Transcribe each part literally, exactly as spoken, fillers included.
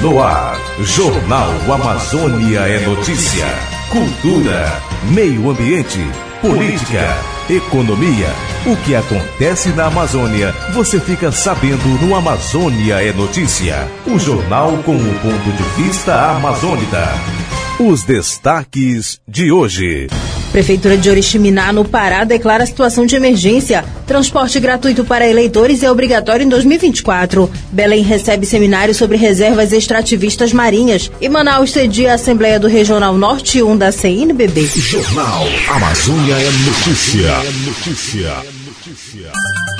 No ar, Jornal Amazônia é notícia. Cultura, meio ambiente, política, economia. O que acontece na Amazônia, você fica sabendo no Amazônia é Notícia. O jornal com o ponto de vista amazônida. Os destaques de hoje. Prefeitura de Oriximiná, no Pará, declara situação de emergência. Transporte gratuito para eleitores é obrigatório em dois mil e vinte e quatro. Belém recebe seminário sobre reservas extrativistas marinhas. E Manaus cedia a Assembleia do Regional Norte um da C N B B. Jornal Amazônia é Notícia. Notícia. Notícia.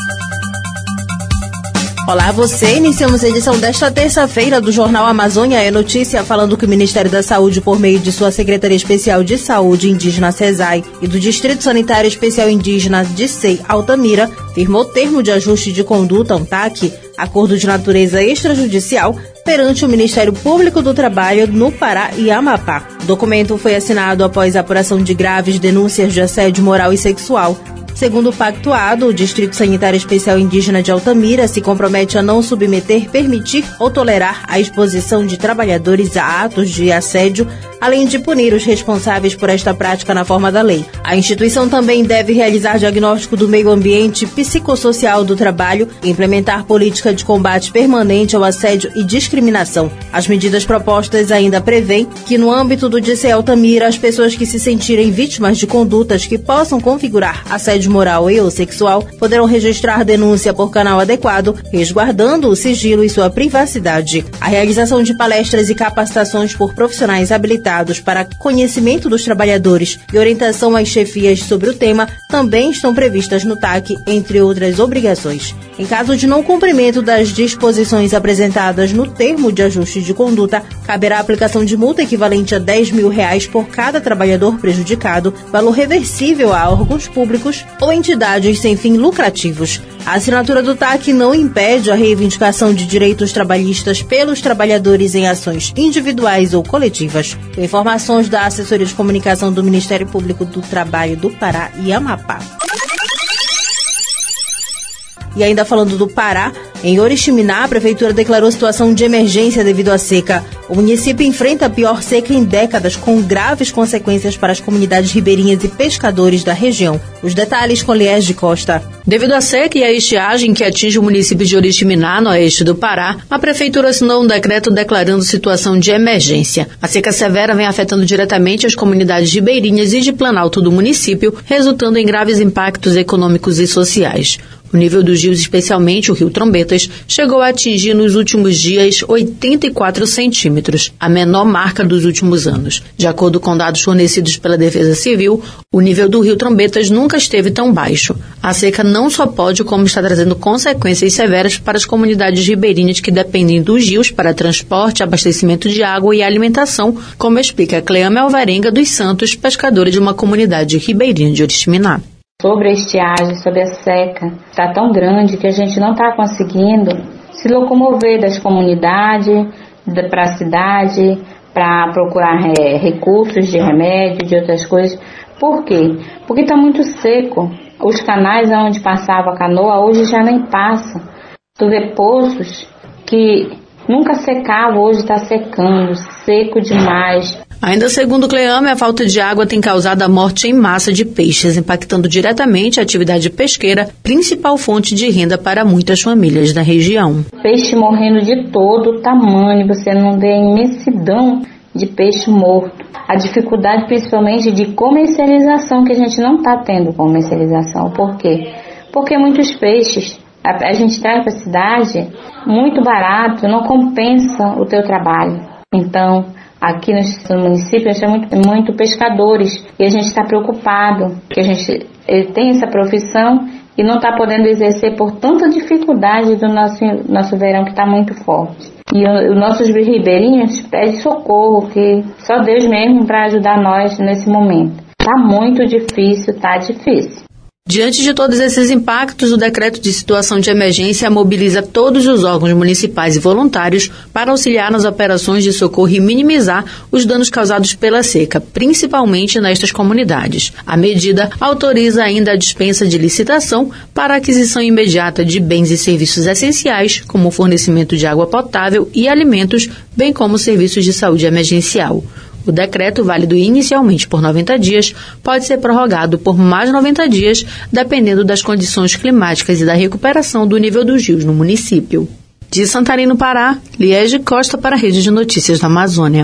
Olá, você. Iniciamos a edição desta terça-feira do Jornal Amazônia é Notícia, falando que o Ministério da Saúde, por meio de sua Secretaria Especial de Saúde Indígena SESAI e do Distrito Sanitário Especial Indígena D S E I Altamira, firmou termo de ajuste de conduta, um T A C, acordo de natureza extrajudicial, perante o Ministério Público do Trabalho no Pará e Amapá. O documento foi assinado após a apuração de graves denúncias de assédio moral e sexual. Segundo o pactuado, o Distrito Sanitário Especial Indígena de Altamira se compromete a não submeter, permitir ou tolerar a exposição de trabalhadores a atos de assédio, além de punir os responsáveis por esta prática na forma da lei. A instituição também deve realizar diagnóstico do meio ambiente psicossocial do trabalho e implementar política de combate permanente ao assédio e discriminação. As medidas propostas ainda prevêem que, no âmbito do D S E I Altamira, as pessoas que se sentirem vítimas de condutas que possam configurar assédio moral e ou sexual poderão registrar denúncia por canal adequado, resguardando o sigilo e sua privacidade. A realização de palestras e capacitações por profissionais habilitados para conhecimento dos trabalhadores e orientação às chefias sobre o tema também estão previstas no T A C, entre outras obrigações. Em caso de não cumprimento das disposições apresentadas no termo de ajuste de conduta, caberá a aplicação de multa equivalente a dez mil reais por cada trabalhador prejudicado, valor reversível a órgãos públicos ou entidades sem fins lucrativos. A assinatura do T A C não impede a reivindicação de direitos trabalhistas pelos trabalhadores em ações individuais ou coletivas. Com informações da Assessoria de Comunicação do Ministério Público do Trabalho do Pará e Amapá. E ainda falando do Pará, em Oriximiná, a Prefeitura declarou situação de emergência devido à seca. O município enfrenta a pior seca em décadas, com graves consequências para as comunidades ribeirinhas e pescadores da região. Os detalhes com Liés de Costa. Devido à seca e à estiagem que atinge o município de Oriximiná, no oeste do Pará, a Prefeitura assinou um decreto declarando situação de emergência. A seca severa vem afetando diretamente as comunidades ribeirinhas e de planalto do município, resultando em graves impactos econômicos e sociais. O nível dos rios, especialmente o rio Trombetas, chegou a atingir nos últimos dias oitenta e quatro centímetros, a menor marca dos últimos anos. De acordo com dados fornecidos pela Defesa Civil, o nível do rio Trombetas nunca esteve tão baixo. A seca não só pode, como está trazendo consequências severas para as comunidades ribeirinhas que dependem dos rios para transporte, abastecimento de água e alimentação, como explica Cleame Alvarenga dos Santos, pescadora de uma comunidade ribeirinha de Oriximiná. Sobre a estiagem, sobre a seca, está tão grande que a gente não está conseguindo se locomover das comunidades para a cidade, para procurar é, recursos de remédio, de outras coisas. Por quê? Porque está muito seco. Os canais onde passava a canoa hoje já nem passa. Tu vê poços que nunca secava, hoje está secando, seco demais. Ainda segundo Cleame, a falta de água tem causado a morte em massa de peixes, impactando diretamente a atividade pesqueira, principal fonte de renda para muitas famílias da região. Peixe morrendo de todo tamanho, você não vê a imensidão de peixe morto. A dificuldade principalmente de comercialização, que a gente não está tendo comercialização. Por quê? Porque muitos peixes a, a gente traz para a cidade muito barato, não compensa o teu trabalho. Então, aqui no município, a gente tem muito, muito pescadores e a gente está preocupado que a gente ele tem essa profissão e não está podendo exercer por tanta dificuldade do nosso, nosso verão, que está muito forte. E os nossos ribeirinhos pedem socorro, que só Deus mesmo para ajudar nós nesse momento. Está muito difícil, está difícil. Diante de todos esses impactos, o decreto de situação de emergência mobiliza todos os órgãos municipais e voluntários para auxiliar nas operações de socorro e minimizar os danos causados pela seca, principalmente nestas comunidades. A medida autoriza ainda a dispensa de licitação para a aquisição imediata de bens e serviços essenciais, como o fornecimento de água potável e alimentos, bem como serviços de saúde emergencial. O decreto, válido inicialmente por noventa dias, pode ser prorrogado por mais noventa dias, dependendo das condições climáticas e da recuperação do nível dos rios no município. De Santarém, no Pará, Liege Costa para a Rede de Notícias da Amazônia.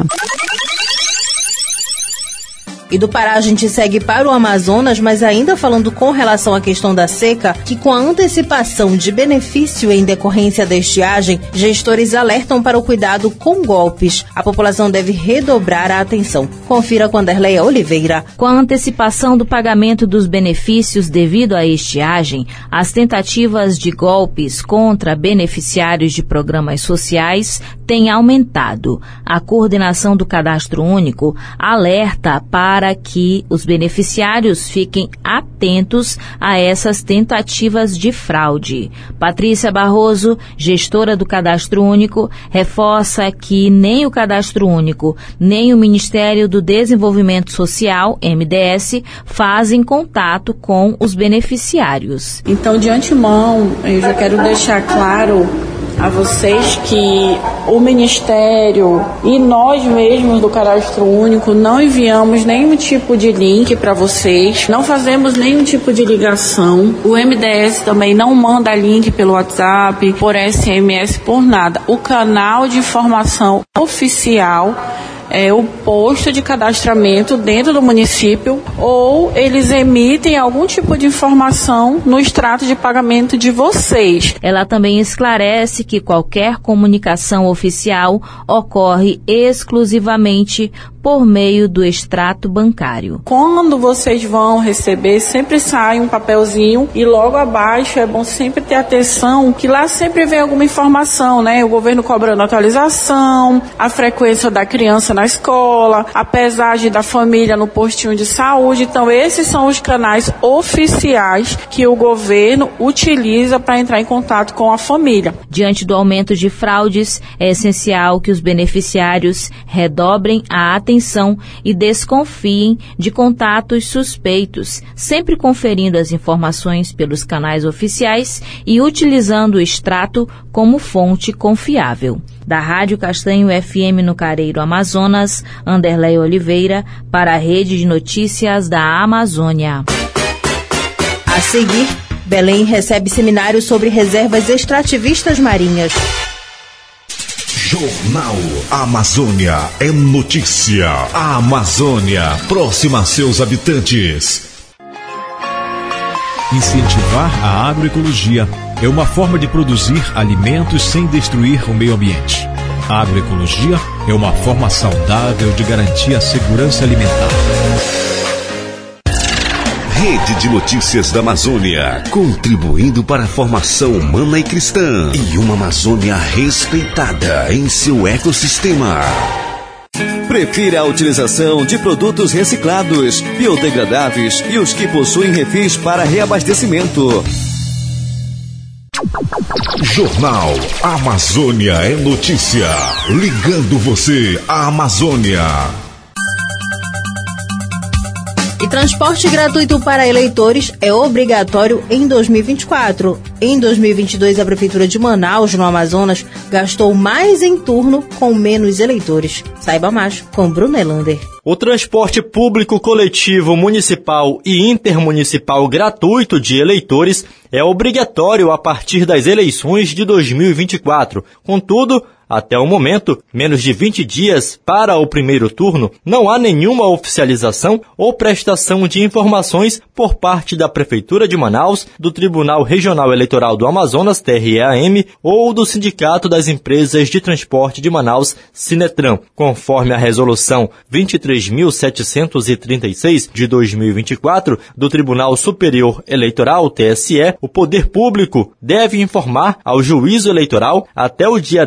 E do Pará a gente segue para o Amazonas, mas ainda falando com relação à questão da seca, que com a antecipação de benefício em decorrência da estiagem, gestores alertam para o cuidado com golpes. A população deve redobrar a atenção. Confira com Anderleia Oliveira. Com a antecipação do pagamento dos benefícios devido à estiagem, as tentativas de golpes contra beneficiários de programas sociais têm aumentado. A coordenação do Cadastro Único alerta para para que os beneficiários fiquem atentos a essas tentativas de fraude. Patrícia Barroso, gestora do Cadastro Único, reforça que nem o Cadastro Único, nem o Ministério do Desenvolvimento Social, M D S, fazem contato com os beneficiários. Então, de antemão, eu já quero deixar claro a vocês que o Ministério e nós mesmos do Cadastro Único não enviamos nenhum tipo de link para vocês, não fazemos nenhum tipo de ligação. O M D S também não manda link pelo WhatsApp, por S M S, por nada. O canal de informação oficial é o posto de cadastramento dentro do município, ou eles emitem algum tipo de informação no extrato de pagamento de vocês. Ela também esclarece que qualquer comunicação oficial ocorre exclusivamente por meio do extrato bancário. Quando vocês vão receber, sempre sai um papelzinho e logo abaixo é bom sempre ter atenção que lá sempre vem alguma informação, né? O governo cobrando atualização, a frequência da criança na escola, a pesagem da família no postinho de saúde. Então esses são os canais oficiais que o governo utiliza para entrar em contato com a família. Diante do aumento de fraudes, é essencial que os beneficiários redobrem a atenção e desconfiem de contatos suspeitos, sempre conferindo as informações pelos canais oficiais e utilizando o extrato como fonte confiável. Da Rádio Castanho F M no Careiro, Amazonas, Anderleia Oliveira, para a Rede de Notícias da Amazônia. A seguir, Belém recebe seminário sobre reservas extrativistas marinhas. Jornal Amazônia é notícia. A Amazônia, próxima a seus habitantes. Incentivar a agroecologia é uma forma de produzir alimentos sem destruir o meio ambiente. A agroecologia é uma forma saudável de garantir a segurança alimentar. Rede de Notícias da Amazônia, contribuindo para a formação humana e cristã e uma Amazônia respeitada em seu ecossistema. Prefira a utilização de produtos reciclados, biodegradáveis e os que possuem refis para reabastecimento. Jornal Amazônia é notícia. Ligando você à Amazônia. E transporte gratuito para eleitores é obrigatório em dois mil e vinte e quatro. Em dois mil e vinte e dois, a Prefeitura de Manaus, no Amazonas, gastou mais em turno com menos eleitores. Saiba mais com Bruno Elander. O transporte público coletivo municipal e intermunicipal gratuito de eleitores é obrigatório a partir das eleições de dois mil e vinte e quatro. Contudo, até o momento, menos de vinte dias para o primeiro turno, não há nenhuma oficialização ou prestação de informações por parte da Prefeitura de Manaus, do Tribunal Regional Eleitoral do Amazonas, T R E A M, ou do Sindicato das Empresas de Transporte de Manaus, Sinetran. Conforme a Resolução vinte e três mil setecentos e trinta e seis de dois mil e vinte e quatro do Tribunal Superior Eleitoral, T S E, o poder público deve informar ao juízo eleitoral até o dia dezessete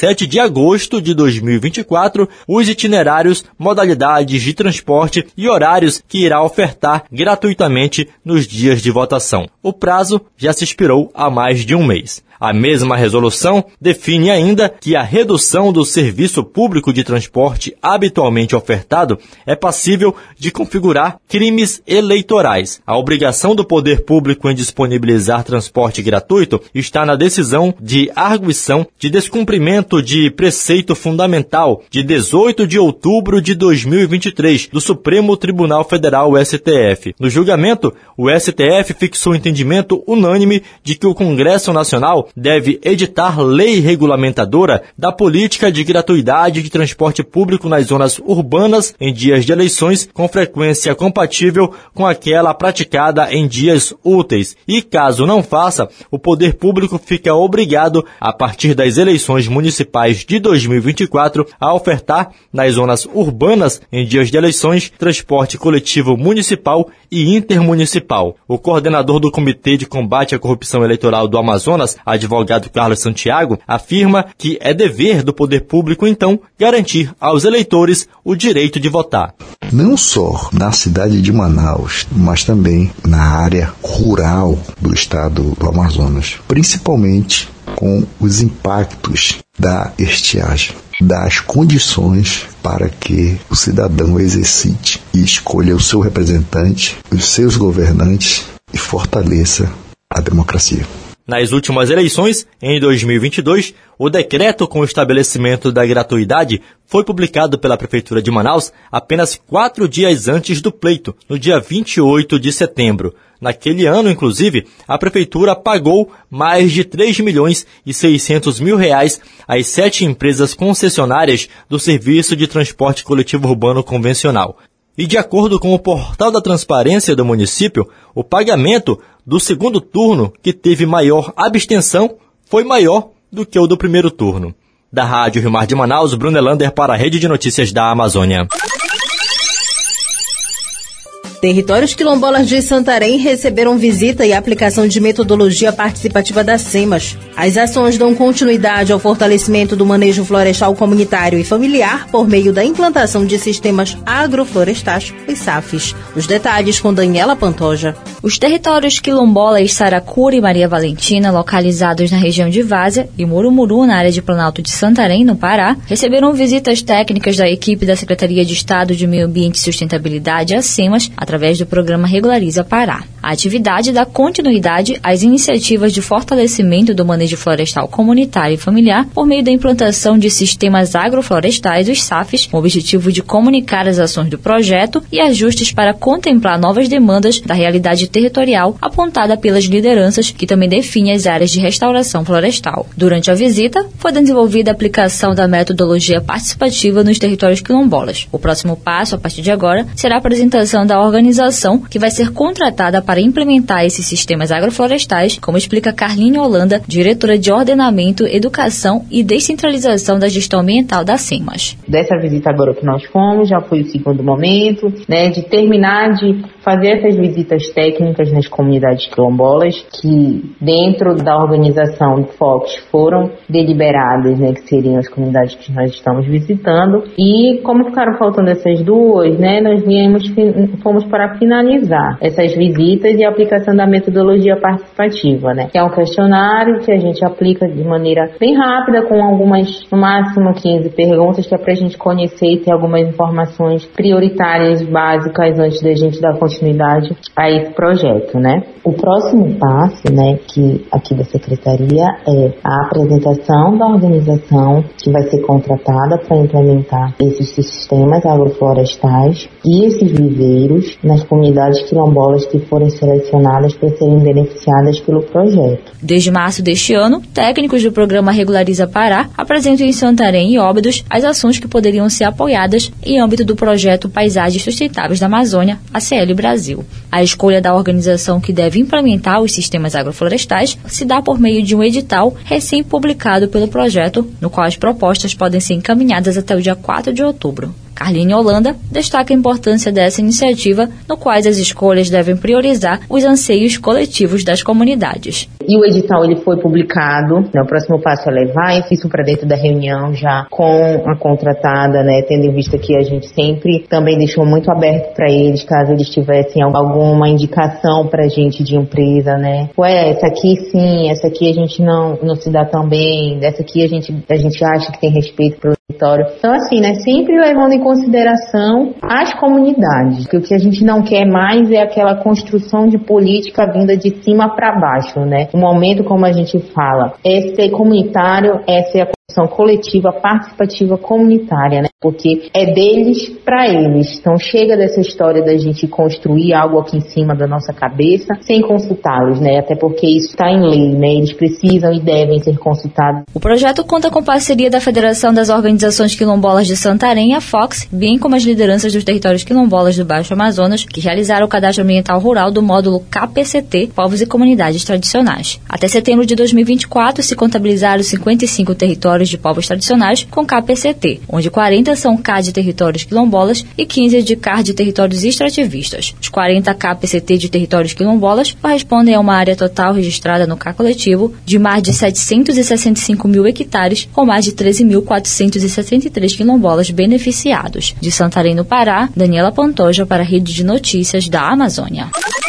dezessete de agosto de dois mil e vinte e quatro os itinerários, modalidades de transporte e horários que irá ofertar gratuitamente nos dias de votação. O prazo já se expirou há mais de um mês. A mesma resolução define ainda que a redução do serviço público de transporte habitualmente ofertado é passível de configurar crimes eleitorais. A obrigação do poder público em disponibilizar transporte gratuito está na decisão de arguição de descumprimento de preceito fundamental de dezoito de outubro de dois mil e vinte e três do Supremo Tribunal Federal, o S T F. No julgamento, o S T F fixou o entendimento unânime de que o Congresso Nacional deve editar lei regulamentadora da política de gratuidade de transporte público nas zonas urbanas em dias de eleições com frequência compatível com aquela praticada em dias úteis. E caso não faça, o poder público fica obrigado, a partir das eleições municipais de dois mil e vinte e quatro, a ofertar nas zonas urbanas em dias de eleições transporte coletivo municipal e intermunicipal. O coordenador do Comitê de Combate à Corrupção Eleitoral do Amazonas, advogado Carlos Santiago, afirma que é dever do poder público, então, garantir aos eleitores o direito de votar. Não só na cidade de Manaus, mas também na área rural do estado do Amazonas, principalmente com os impactos da estiagem, das condições para que o cidadão exercite e escolha o seu representante, os seus governantes e fortaleça a democracia. Nas últimas eleições, em dois mil e vinte e dois, o decreto com o estabelecimento da gratuidade foi publicado pela Prefeitura de Manaus apenas quatro dias antes do pleito, no dia vinte e oito de setembro. Naquele ano, inclusive, a Prefeitura pagou mais de três milhões e seiscentos mil reais às sete empresas concessionárias do Serviço de Transporte Coletivo Urbano Convencional. E de acordo com o Portal da Transparência do município, o pagamento do segundo turno, que teve maior abstenção, foi maior do que o do primeiro turno. Da Rádio Rio Mar de Manaus, Bruno Elander para a Rede de Notícias da Amazônia. Territórios quilombolas de Santarém receberam visita e aplicação de metodologia participativa da SEMAS. As ações dão continuidade ao fortalecimento do manejo florestal comunitário e familiar por meio da implantação de sistemas agroflorestais, os S A Fs. Os detalhes com Daniela Pantoja. Os territórios quilombolas Saracura e Maria Valentina, localizados na região de Várzea, e Murumuru, na área de Planalto de Santarém, no Pará, receberam visitas técnicas da equipe da Secretaria de Estado de Meio Ambiente e Sustentabilidade, a SEMAS, através do programa Regulariza Pará. A atividade dá continuidade às iniciativas de fortalecimento do manejo florestal comunitário e familiar por meio da implantação de sistemas agroflorestais, os S A Fs, com o objetivo de comunicar as ações do projeto e ajustes para contemplar novas demandas da realidade territorial apontada pelas lideranças, que também definem as áreas de restauração florestal. Durante a visita, foi desenvolvida a aplicação da metodologia participativa nos territórios quilombolas. O próximo passo, a partir de agora, será a apresentação da organização que vai ser contratada para implementar esses sistemas agroflorestais, como explica Carline Holanda, diretora de Ordenamento, Educação e Descentralização da Gestão Ambiental da SEMAS. Dessa visita agora que nós fomos, já foi o segundo momento, né, de terminar de fazer essas visitas técnicas nas comunidades quilombolas, que dentro da organização do Fox foram deliberadas, né, que seriam as comunidades que nós estamos visitando, e como ficaram faltando essas duas, né, nós viemos, fomos para finalizar essas visitas e a aplicação da metodologia participativa, né, que é um questionário que a gente aplica de maneira bem rápida, com algumas, no máximo quinze perguntas, que é para a gente conhecer e ter algumas informações prioritárias, básicas, antes da gente dar continuidade a esse projeto, né. O próximo passo, né, que aqui da Secretaria é a apresentação da organização que vai ser contratada para implementar esses sistemas agroflorestais e esses viveiros nas comunidades quilombolas que forem selecionadas para serem beneficiadas pelo projeto. Desde março deste ano, técnicos do programa Regulariza Pará apresentam em Santarém e Óbidos as ações que poderiam ser apoiadas em âmbito do projeto Paisagens Sustentáveis da Amazônia, A C L Brasil. A escolha da organização que deve implementar os sistemas agroflorestais se dá por meio de um edital recém-publicado pelo projeto, no qual as propostas podem ser encaminhadas até o dia quatro de outubro. Carline Holanda destaca a importância dessa iniciativa, no qual as escolhas devem priorizar os anseios coletivos das comunidades. E o edital ele foi publicado, né, o próximo passo é levar isso para dentro da reunião já com a contratada, né, tendo em vista que a gente sempre também deixou muito aberto para eles, caso eles tivessem alguma indicação para a gente de empresa, né, ué, essa aqui sim, essa aqui a gente não, não se dá tão bem, dessa aqui a gente, a gente acha que tem respeito pelo território. Então assim, né, sempre levando em consideração as comunidades, porque o que a gente não quer mais é aquela construção de política vinda de cima para baixo, né. O momento, como a gente fala, é ser comunitário, é ser a construção coletiva, participativa comunitária, né? Porque é deles para eles. Então chega dessa história da gente construir algo aqui em cima da nossa cabeça sem consultá-los, né? Até porque isso está em lei, né? Eles precisam e devem ser consultados. O projeto conta com parceria da Federação das Organizações Quilombolas de Santarém, a Fox, bem como as lideranças dos territórios quilombolas do Baixo Amazonas, que realizaram o cadastro ambiental rural do módulo K P C T, Povos e Comunidades Tradicionais. Até setembro de dois mil e vinte e quatro se contabilizaram cinquenta e cinco territórios de povos tradicionais com K P C T, onde quarenta são K de territórios quilombolas e quinze de K de territórios extrativistas. Os quarenta K P C T de territórios quilombolas correspondem a uma área total registrada no K coletivo de mais de setecentos e sessenta e cinco mil hectares, com mais de treze mil quatrocentos e sessenta e três quilombolas beneficiados. De Santarém, no Pará, Daniela Pantoja para a Rede de Notícias da Amazônia.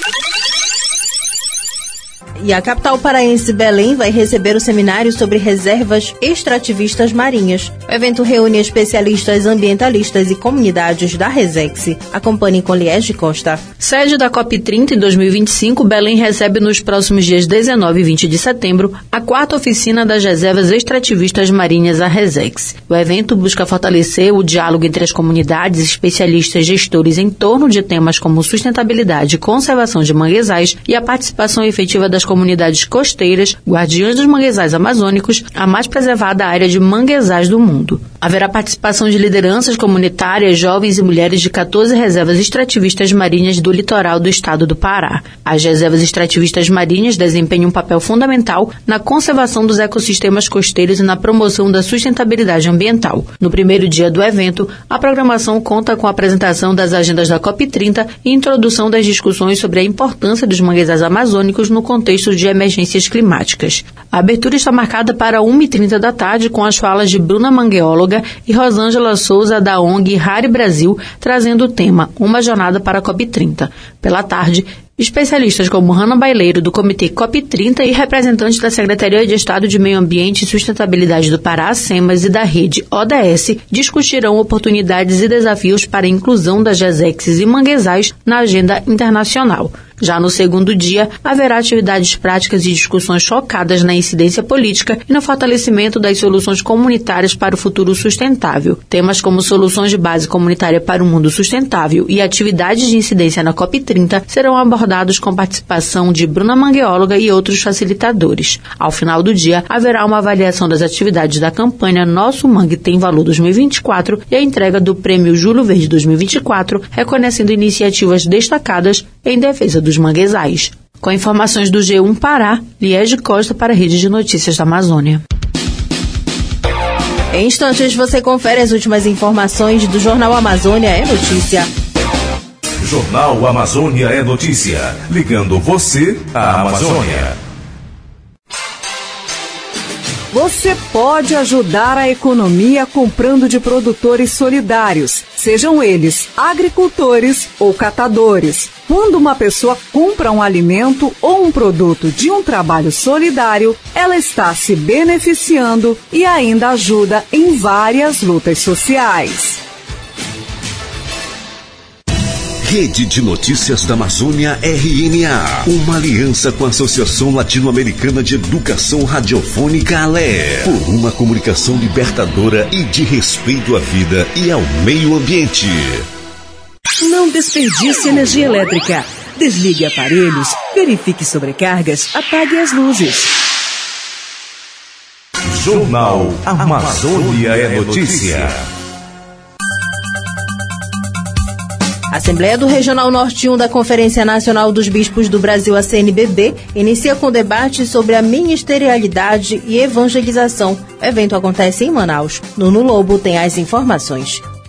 E a capital paraense, Belém, vai receber o seminário sobre reservas extrativistas marinhas. O evento reúne especialistas ambientalistas e comunidades da Resex. Acompanhe com Liege Costa. Sede da COP trinta em dois mil e vinte e cinco, Belém recebe nos próximos dias dezenove e vinte de setembro a quarta oficina das reservas extrativistas marinhas, a Resex. O evento busca fortalecer o diálogo entre as comunidades, especialistas e gestores em torno de temas como sustentabilidade e conservação de manguezais e a participação efetiva das comunidades costeiras, guardiãs dos manguezais amazônicos, a mais preservada área de manguezais do mundo. Haverá participação de lideranças comunitárias, jovens e mulheres de quatorze reservas extrativistas marinhas do litoral do estado do Pará. As reservas extrativistas marinhas desempenham um papel fundamental na conservação dos ecossistemas costeiros e na promoção da sustentabilidade ambiental. No primeiro dia do evento, a programação conta com a apresentação das agendas da COP trinta e introdução das discussões sobre a importância dos manguezais amazônicos no contexto de emergências climáticas. A abertura está marcada para uma e trinta da tarde com as falas de Bruna Mangueóloga e Rosângela Souza da O N G Rari Brasil, trazendo o tema Uma Jornada para a COP trinta. Pela tarde, especialistas como Hanna Baileiro, do Comitê COP trinta e representantes da Secretaria de Estado de Meio Ambiente e Sustentabilidade do Pará, SEMAS, e da rede O D S discutirão oportunidades e desafios para a inclusão das Resexes e manguezais na agenda internacional. Já no segundo dia, haverá atividades práticas e discussões focadas na incidência política e no fortalecimento das soluções comunitárias para o futuro sustentável. Temas como soluções de base comunitária para um mundo sustentável e atividades de incidência na COP trinta serão abordados com participação de Bruna Mangueóloga e outros facilitadores. Ao final do dia, haverá uma avaliação das atividades da campanha Nosso Mangue Tem Valor dois mil e vinte e quatro e a entrega do Prêmio Júlio Verde dois mil e vinte e quatro, reconhecendo iniciativas destacadas em defesa dos manguezais. Com informações do G um Pará, Liege Costa para a Rede de Notícias da Amazônia. Em instantes você confere as últimas informações do Jornal Amazônia é Notícia. Jornal Amazônia é Notícia. Ligando você à Amazônia. Você pode ajudar a economia comprando de produtores solidários, sejam eles agricultores ou catadores. Quando uma pessoa compra um alimento ou um produto de um trabalho solidário, ela está se beneficiando e ainda ajuda em várias lutas sociais. Rede de Notícias da Amazônia R N A, uma aliança com a Associação Latino-Americana de Educação Radiofônica A L E, por uma comunicação libertadora e de respeito à vida e ao meio ambiente. Não desperdice energia elétrica. Desligue aparelhos, verifique sobrecargas, apague as luzes. Jornal Amazônia é Notícia. A Assembleia do Regional Norte um da Conferência Nacional dos Bispos do Brasil, a C N B B, inicia com debate sobre a ministerialidade e evangelização. O evento acontece em Manaus. Nuno Lobo tem as informações.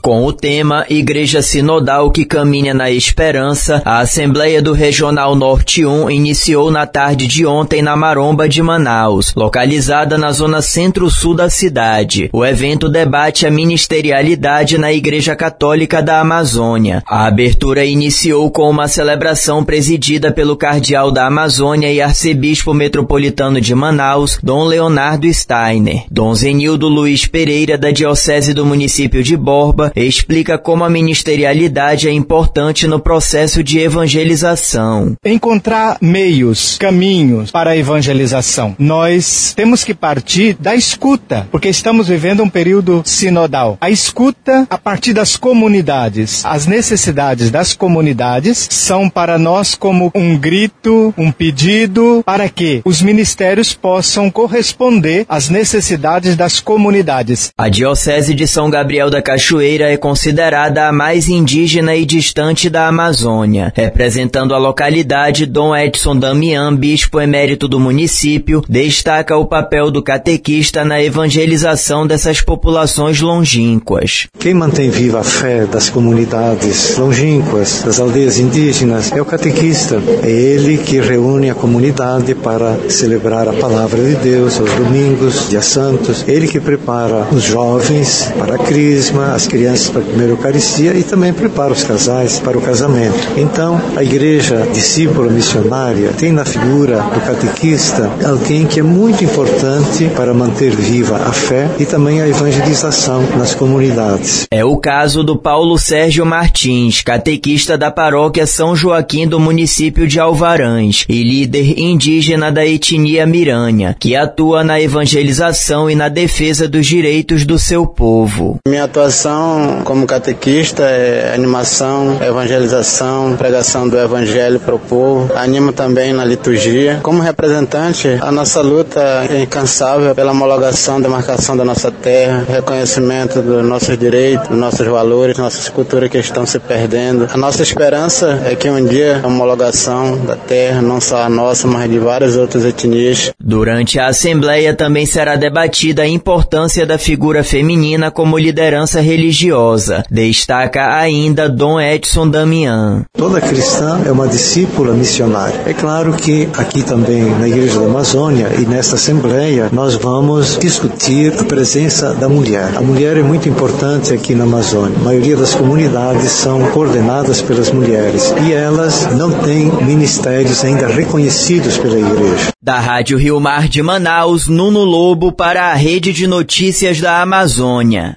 Com o tema Igreja Sinodal que Caminha na Esperança, a Assembleia do Regional Norte um iniciou na tarde de ontem na Maromba de Manaus, localizada na zona centro-sul da cidade. O evento debate a ministerialidade na Igreja Católica da Amazônia. A abertura iniciou com uma celebração presidida pelo cardeal da Amazônia e arcebispo metropolitano de Manaus, Dom Leonardo Steiner. Dom Zenildo Luiz Pereira, da Diocese do município de Borba, explica como a ministerialidade é importante no processo de evangelização. Encontrar meios, caminhos para a evangelização. Nós temos que partir da escuta, porque estamos vivendo um período sinodal. A escuta a partir das comunidades. As necessidades das comunidades são para nós como um grito, um pedido, para que os ministérios possam corresponder às necessidades das comunidades. A Diocese de São Gabriel da Cachoeira é considerada a mais indígena e distante da Amazônia. Representando a localidade, Dom Edson Damian, bispo emérito do município, destaca o papel do catequista na evangelização dessas populações longínquas. Quem mantém viva a fé das comunidades longínquas, das aldeias indígenas, é o catequista. É ele que reúne a comunidade para celebrar a palavra de Deus aos domingos, dias santos. Ele que prepara os jovens para a crisma, as crianças para a primeira Eucaristia e também prepara os casais para o casamento. Então, a igreja discípula missionária tem na figura do catequista alguém que é muito importante para manter viva a fé e também a evangelização nas comunidades. É o caso do Paulo Sérgio Martins, catequista da paróquia São Joaquim do município de Alvarães e líder indígena da etnia Miranha, que atua na evangelização e na defesa dos direitos do seu povo. Minha atuação como catequista é animação, evangelização, pregação do evangelho para o povo. Animo também na liturgia. Como representante, a nossa luta é incansável pela homologação, demarcação da nossa terra, reconhecimento dos nossos direitos, dos nossos valores, nossas culturas que estão se perdendo. A nossa esperança é que um dia a homologação da terra, não só a nossa, mas de várias outras etnias. Durante a Assembleia também será debatida a importância da figura feminina como liderança religiosa. Destaca ainda Dom Edson Damian. Toda cristã é uma discípula missionária. É claro que aqui também na Igreja da Amazônia e nesta Assembleia nós vamos discutir a presença da mulher. A mulher é muito importante aqui na Amazônia. A maioria das comunidades são coordenadas pelas mulheres e elas não têm ministérios ainda reconhecidos pela Igreja. Da Rádio Rio Mar de Manaus, Nuno Lobo para a Rede de Notícias da Amazônia.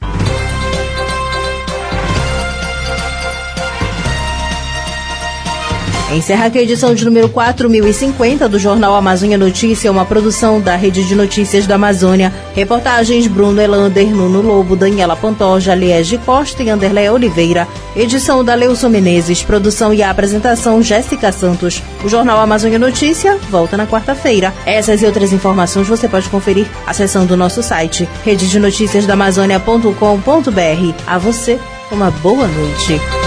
Encerra aqui a edição de número quatro mil e cinquenta do Jornal Amazônia Notícia, uma produção da Rede de Notícias da Amazônia. Reportagens Bruno Elander, Nuno Lobo, Daniela Pantoja, Liege Costa e Anderlé Oliveira. Edição da Leilson Menezes, produção e apresentação Jéssica Santos. O Jornal Amazônia Notícia volta na quarta-feira. Essas e outras informações você pode conferir acessando o nosso site rede de notícias da amazônia ponto com ponto br. A você, uma boa noite.